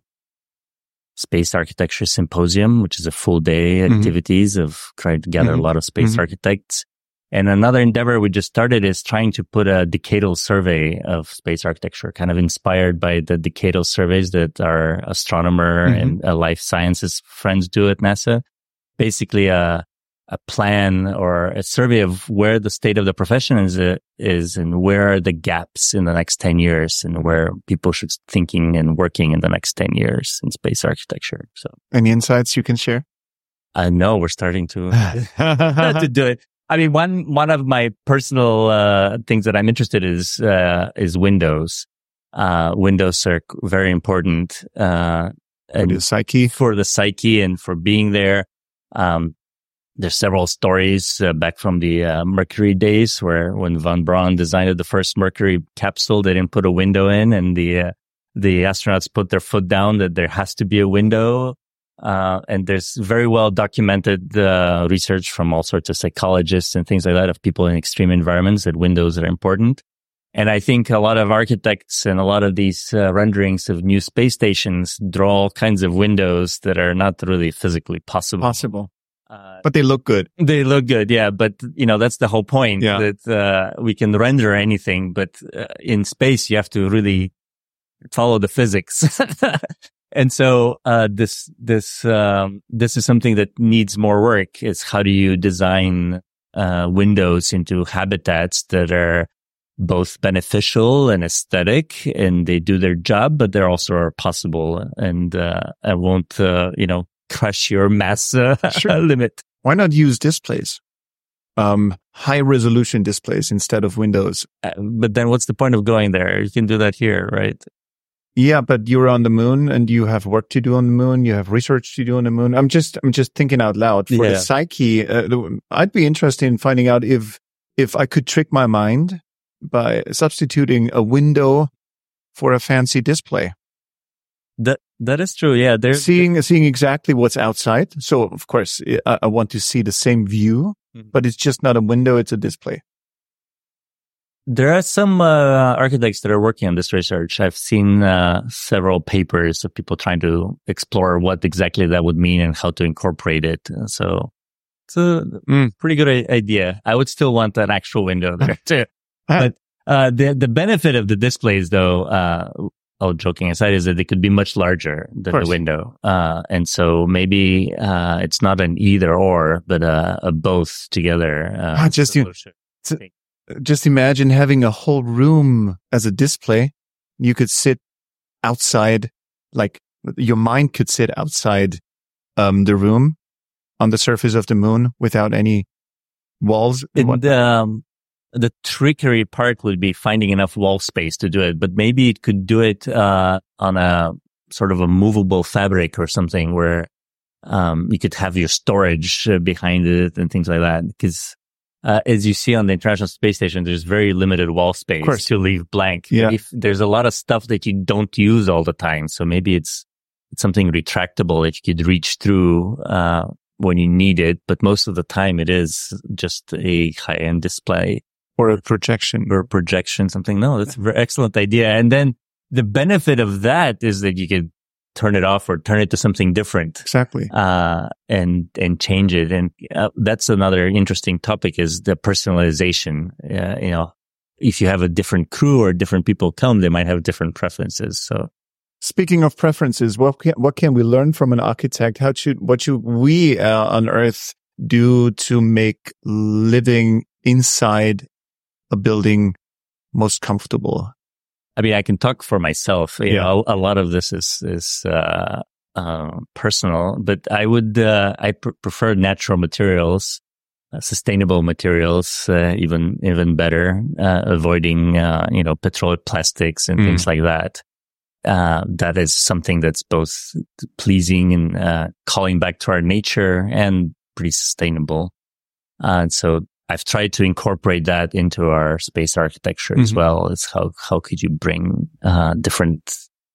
Space Architecture Symposium, which is a full day mm-hmm. activities of trying to gather mm-hmm. a lot of space mm-hmm. architects. And another endeavor we just started is trying to put a decadal survey of space architecture, kind of inspired by the decadal surveys that our astronomer mm-hmm. and uh, life sciences friends do at NASA. Basically, a a plan or a survey of where the state of the profession is, uh, is and where are the gaps in the next ten years and where people should be thinking and working in the next ten years in space architecture. So, any insights you can share? I know we're starting to, to do it. I mean, one, one of my personal, uh, things that I'm interested in is, uh, is Windows. uh, windows are very important, uh, for the psyche, for the psyche and for being there. Um, there's several stories uh, back from the uh, Mercury days where when von Braun designed the first Mercury capsule, they didn't put a window in, and the, uh, the astronauts put their foot down that there has to be a window. Uh, and there's very well documented uh, research from all sorts of psychologists and things like that of people in extreme environments that windows are important. And I think a lot of architects and a lot of these uh, renderings of new space stations draw all kinds of windows that are not really physically possible. Possible. Uh, but they look good. They look good, yeah. But, you know, that's the whole point, yeah. that uh, we can render anything. But uh, in space, you have to really follow the physics. And so, uh, this, this, um, this is something that needs more work, is how do you design, uh, windows into habitats that are both beneficial and aesthetic, and they do their job, but they're also are possible and, uh, I won't, uh, you know, crush your mass uh, sure. limit. Why not use displays? Um, high resolution displays instead of windows. Uh, but then what's the point of going there? You can do that here, right? Yeah, but you're on the moon and you have work to do on the moon. You have research to do on the moon. I'm just, I'm just thinking out loud for yeah. the psyche. Uh, I'd be interested in finding out if, if I could trick my mind by substituting a window for a fancy display. That, that is true. Yeah. There's seeing, seeing exactly what's outside. So of course I, I want to see the same view, mm-hmm. but it's just not a window. It's a display. There are some uh, architects that are working on this research. I've seen uh, several papers of people trying to explore what exactly that would mean and how to incorporate it. So it's a mm. pretty good idea. I would still want an actual window there too. But uh, the the benefit of the displays, though, uh, all joking aside, is that they could be much larger than the window. Uh, and so maybe uh, it's not an either or, but uh, a both together. Uh, just you. Just imagine having a whole room as a display. You could sit outside, like your mind could sit outside um, the room on the surface of the moon without any walls. And, um, the trickery part would be finding enough wall space to do it, but maybe it could do it uh, on a sort of a movable fabric or something where um, you could have your storage behind it and things like that. Because Uh, as you see on the International Space Station, there's very limited wall space to leave blank. Yeah. If there's a lot of stuff that you don't use all the time. So maybe it's, it's something retractable that you could reach through, uh, when you need it. But most of the time it is just a high-end display. Or a projection. Or a projection, something. No, that's a very excellent idea. And then the benefit of that is that you could turn it off or turn it to something different. Exactly. Uh, and, and change it. And uh, that's another interesting topic, is the personalization. Uh, you know, if you have a different crew or different people come, they might have different preferences. So speaking of preferences, what can, what can we learn from an architect? How should, what should we uh, on Earth do to make living inside a building most comfortable? I mean, I can talk for myself. You yeah. know, a, a lot of this is, is, uh, uh, personal, but I would, uh, I pr- prefer natural materials, uh, sustainable materials, uh, even, even better, uh, avoiding, uh, you know, petroleum plastics and mm. things like that. Uh, that is something that's both pleasing and, uh, calling back to our nature and pretty sustainable. Uh, and so, I've tried to incorporate that into our space architecture mm-hmm. as well. As how, how could you bring, uh, different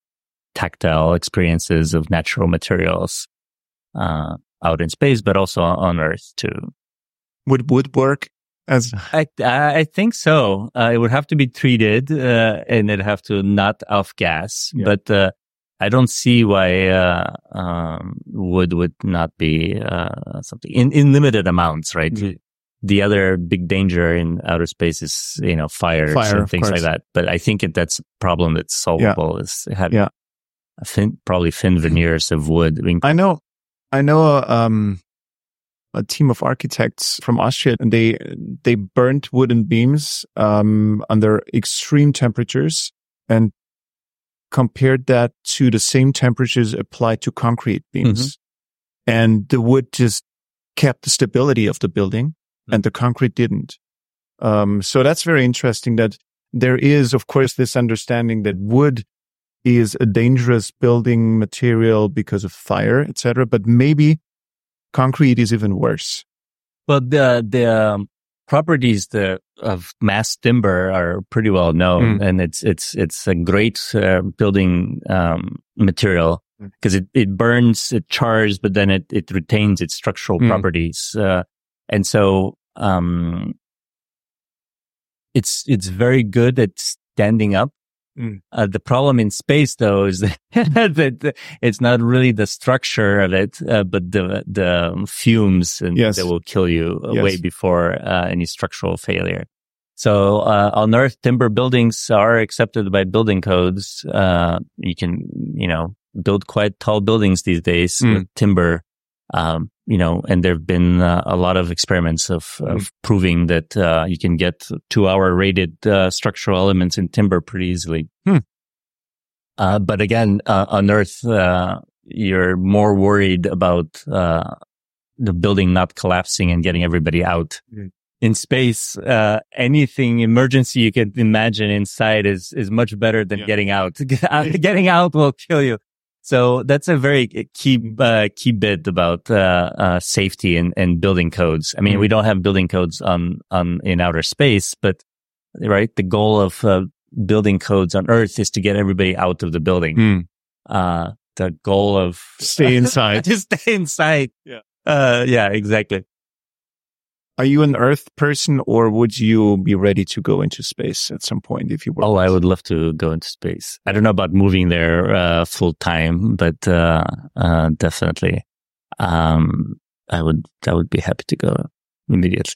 tactile experiences of natural materials, uh, out in space, but also on Earth too. Would wood work as? I, I think so. Uh, it would have to be treated, uh, and it'd have to not off gas, yeah. but, uh, I don't see why, uh, um, wood would not be, uh, something in, in limited amounts, right? Mm-hmm. The other big danger in outer space is, you know, fires Fire, and things like that. But I think it, that's a problem that's solvable, yeah. is having yeah. thin, probably thin veneers of wood. I mean, I know, I know, um, a team of architects from Austria, and they, they burnt wooden beams, um, under extreme temperatures and compared that to the same temperatures applied to concrete beams. Mm-hmm. And the wood just kept the stability of the building. And the concrete didn't. Um, so that's very interesting that there is, of course, this understanding that wood is a dangerous building material because of fire, et cetera. But maybe concrete is even worse. Well, the the um, properties the, of mass timber are pretty well known, mm. and it's it's it's a great uh, building um, material because mm. it, it burns, it chars, but then it, it retains its structural mm. properties, uh, and so um, it's it's very good at standing up. Mm. Uh, the problem in space, though, is that, that it's not really the structure of it, uh, but the the fumes and yes. that will kill you uh, yes. way before uh, any structural failure. So uh, on Earth, timber buildings are accepted by building codes. Uh, you can, you know, build quite tall buildings these days mm. with timber. Um, you know, and there've been uh, a lot of experiments of, mm. of proving that uh, you can get two-hour rated uh, structural elements in timber pretty easily. Hmm. Uh, but again, uh, on Earth, uh, you're more worried about uh, the building not collapsing and getting everybody out. Mm. In space, uh, anything emergency you can imagine inside is is much better than yeah. getting out. Getting out will kill you. So that's a very key uh, key bit about uh, uh, safety and, and building codes. I mean, mm. we don't have building codes on on in outer space, but right, the goal of uh, building codes on Earth is to get everybody out of the building. Mm. Uh, the goal of stay inside, to stay inside. Yeah, uh, yeah, exactly. Are you an Earth person, or would you be ready to go into space at some point if you were? Oh, I would love to go into space. I don't know about moving there uh, full time, but uh, uh, definitely, um, I would. I would be happy to go immediately.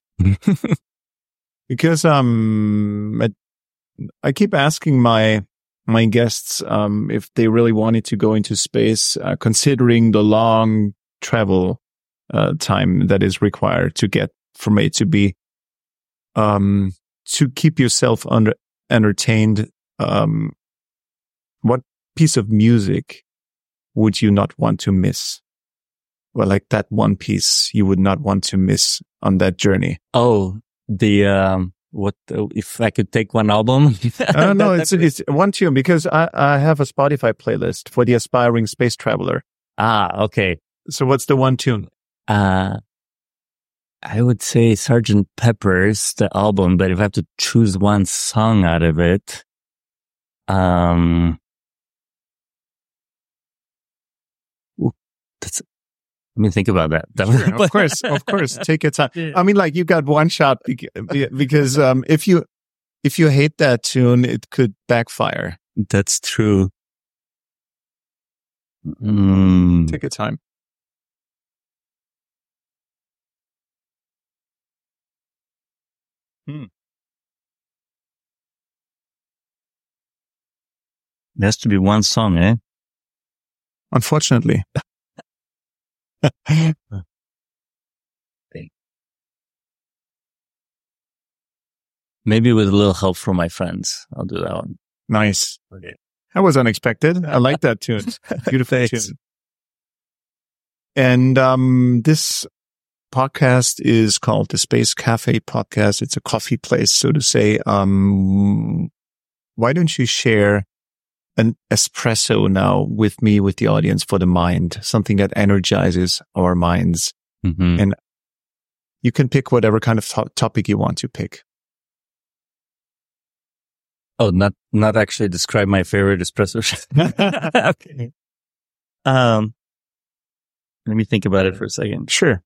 Because um, I, I keep asking my my guests um if they really wanted to go into space, uh, considering the long travel uh, time that is required to get from A to B, um, to keep yourself under entertained. Um, what piece of music would you not want to miss? Well, like that one piece you would not want to miss on that journey. Oh, the, um, what, uh, if I could take one album? uh, no, it's, it's one tune, because I, I have a Spotify playlist for the aspiring space traveler. Ah, okay. So what's the one tune? Uh, I would say Sergeant Pepper's, the album, but if I have to choose one song out of it, um, ooh, that's, let me think about that. Sure, of course, of course, take your time. I mean, like, you got one shot because, um, if you, if you hate that tune, it could backfire. That's true. Mm. Take your time. Hmm. There has to be one song, eh? Unfortunately. Maybe with a little help from my friends, I'll do that one. Nice. Okay. That was unexpected. I like that tune. Beautiful tune. And um, this podcast is called the Space Cafe Podcast. It's a coffee place, so to say. Um, why don't you share an espresso now with me, with the audience, for the mind, something that energizes our minds. Mm-hmm. And you can pick whatever kind of to- topic you want to pick. Oh, not, not actually describe my favorite espresso shot. Okay. Um, let me think about it for a second. Sure.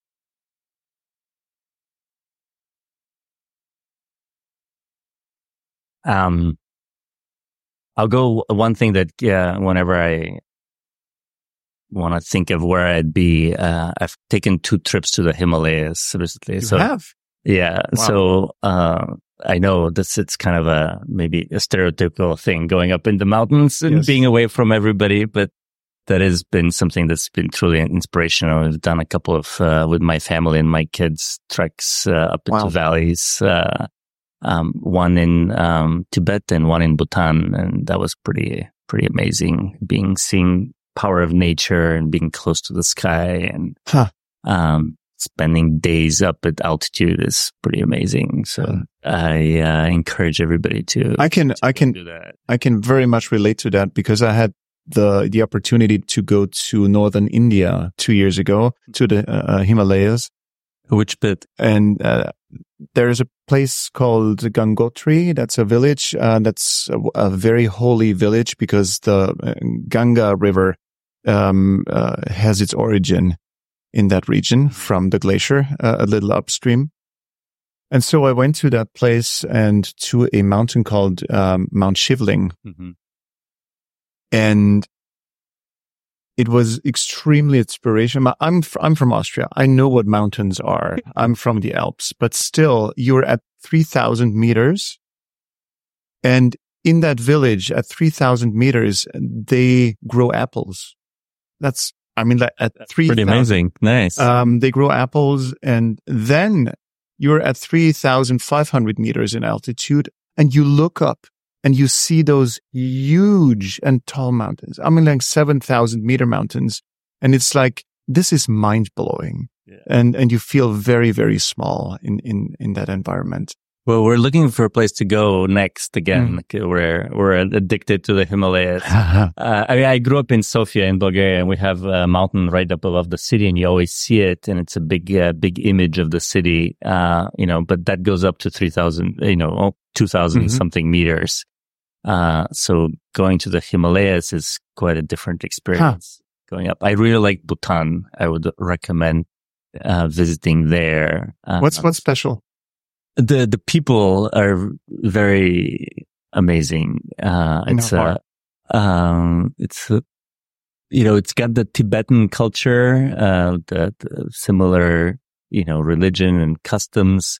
Um, I'll go one thing that, yeah, whenever I want to think of where I'd be, uh, I've taken two trips to the Himalayas recently. You so, have? Yeah. Wow. So, uh, I know this, it's kind of a, maybe a stereotypical thing, going up in the mountains and yes. being away from everybody, but that has been something that's been truly inspirational. I've done a couple of, uh, with my family and my kids, treks, uh, up into wow. valleys, uh, Um, one in, um, Tibet and one in Bhutan. And that was pretty, pretty amazing, being, seeing power of nature and being close to the sky. And, huh. um, spending days up at altitude is pretty amazing. So yeah. I uh, encourage everybody to. I can, to I can, do that. I can very much relate to that because I had the the opportunity to go to northern India two years ago to the uh, Himalayas. Which bit? And uh, there's a place called Gangotri. That's a village. Uh, that's a, a very holy village because the uh, Ganga River um, uh, has its origin in that region from the glacier, uh, a little upstream. And so I went to that place and to a mountain called um, Mount Shivling. Mm-hmm. And it was extremely inspirational. I'm I'm from Austria. I know what mountains are. I'm from the Alps, but still, you're at three thousand meters, and in that village at three thousand meters, they grow apples. That's I mean, like at three pretty amazing. Nice. Um, they grow apples, and then you're at three thousand five hundred meters in altitude, and you look up. And you see those huge and tall mountains. I mean, like seven thousand meter mountains. And it's like, this is mind blowing. Yeah. And, and you feel very, very small in, in, in that environment. Well, we're looking for a place to go next again. Mm. We're, we're addicted to the Himalayas. uh, I mean, I grew up in Sofia in Bulgaria, and we have a mountain right up above the city, and you always see it. And it's a big, uh, big image of the city. Uh, you know, but that goes up to three thousand, you know, two thousand mm-hmm. something meters. Uh, so going to the Himalayas is quite a different experience. Huh. Going up. I really like Bhutan. I would recommend, uh, visiting there. Uh, what's, what's special? The, the people are very amazing. Uh, it's, uh, um, it's, uh, you know, it's got the Tibetan culture, uh, the, the similar, you know, religion and customs.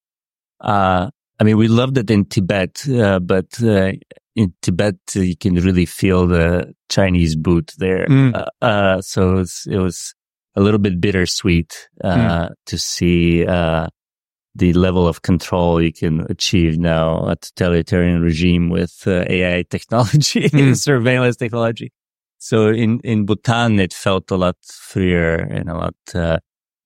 Uh, I mean, we loved it in Tibet, uh, but, uh, in Tibet, uh, you can really feel the Chinese boot there. Mm. Uh, uh, so it was, it was a little bit bittersweet, uh, mm. to see, uh, the level of control you can achieve now, a totalitarian regime with uh, A I technology, mm. surveillance technology. So in, in Bhutan, it felt a lot freer and a lot, uh,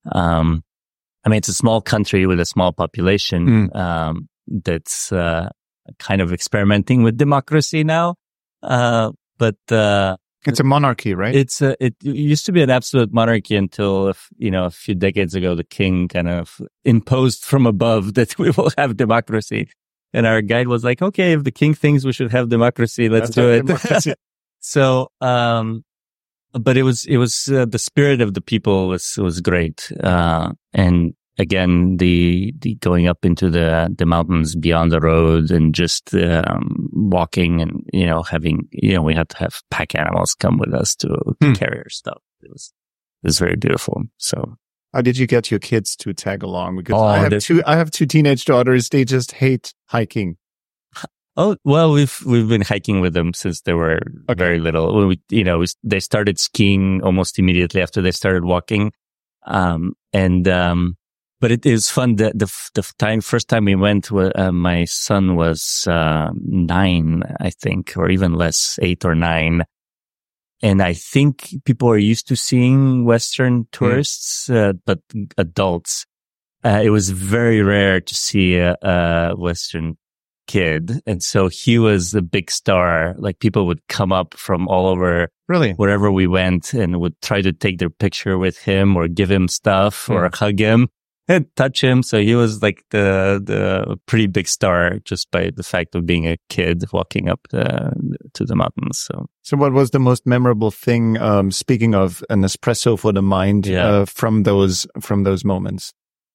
um, I mean, it's a small country with a small population, mm. um, that's, uh, kind of experimenting with democracy now. Uh, but, uh, it's a monarchy, right? It's a, it used to be an absolute monarchy until, you know, a few decades ago, the king kind of imposed from above that we will have democracy. And our guide was like, okay, if the king thinks we should have democracy, let's That's do it. So, um, but it was, it was, uh, the spirit of the people was, was great. Uh, and, Again, the, the going up into the, the mountains beyond the road and just, um, walking and, you know, having, you know, we had to have pack animals come with us to, to hmm. carry our stuff. It was, it was very beautiful. So. How did you get your kids to tag along? Because oh, I have two, I have two teenage daughters. They just hate hiking. Oh, well, we've, we've been hiking with them since they were okay. very little. We, you know, we, they started skiing almost immediately after they started walking. Um, and, um, But it is fun. The, the, the time, first time we went, uh, my son was, uh, nine, I think, or even less, eight or nine. And I think people are used to seeing Western tourists, mm. uh, but adults. Uh, it was very rare to see a, a Western kid. And so he was a big star. Like people would come up from all over, really, wherever we went, and would try to take their picture with him or give him stuff mm. or hug him. And touch him. So he was like the, the pretty big star just by the fact of being a kid walking up the, to the mountains. So, so what was the most memorable thing, um, speaking of an espresso for the mind, yeah. uh, from those, from those moments?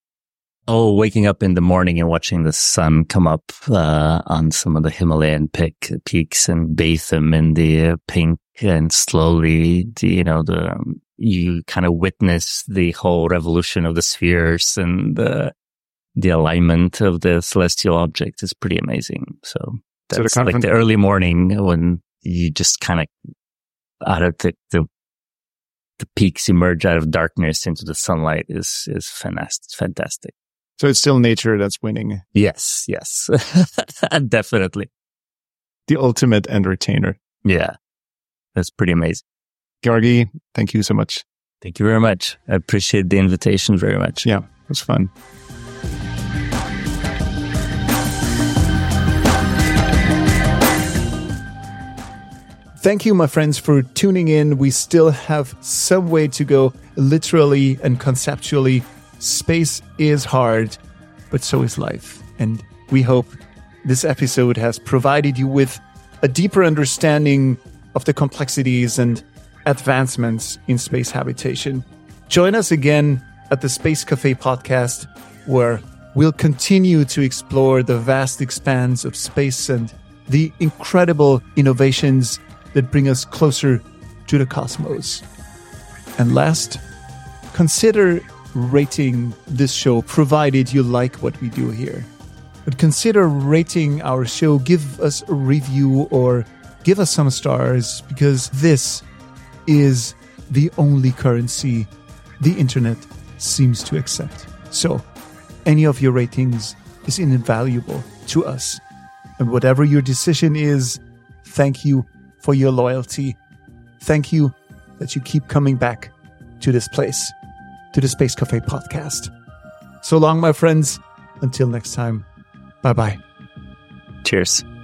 Oh, waking up in the morning and watching the sun come up, uh, on some of the Himalayan peak, peaks and bathe them in the uh, pink and slowly, the, you know, the, um, you kind of witness the whole revolution of the spheres and the, the alignment of the celestial objects is pretty amazing. So that's so like the early morning when you just kind of out of the, the, the peaks emerge out of darkness into the sunlight is, is fantastic. fantastic. So it's still nature that's winning. Yes. Yes. Definitely. The ultimate entertainer. Yeah. That's pretty amazing. Georgi, thank you so much. Thank you very much. I appreciate the invitation very much. Yeah, it was fun. Thank you, my friends, for tuning in. We still have some way to go, literally and conceptually. Space is hard, but so is life. And we hope this episode has provided you with a deeper understanding of the complexities and advancements in space habitation. Join us again at the Space Cafe podcast, where we'll continue to explore the vast expanse of space and the incredible innovations that bring us closer to the cosmos. And last, consider rating this show, provided you like what we do here. But consider rating our show, give us a review or give us some stars, because this is the only currency the internet seems to accept. So any of your ratings is invaluable to us. And whatever your decision is, thank you for your loyalty. Thank you that you keep coming back to this place, to the Space Cafe podcast. So long, my friends. Until next time. Bye-bye. Cheers.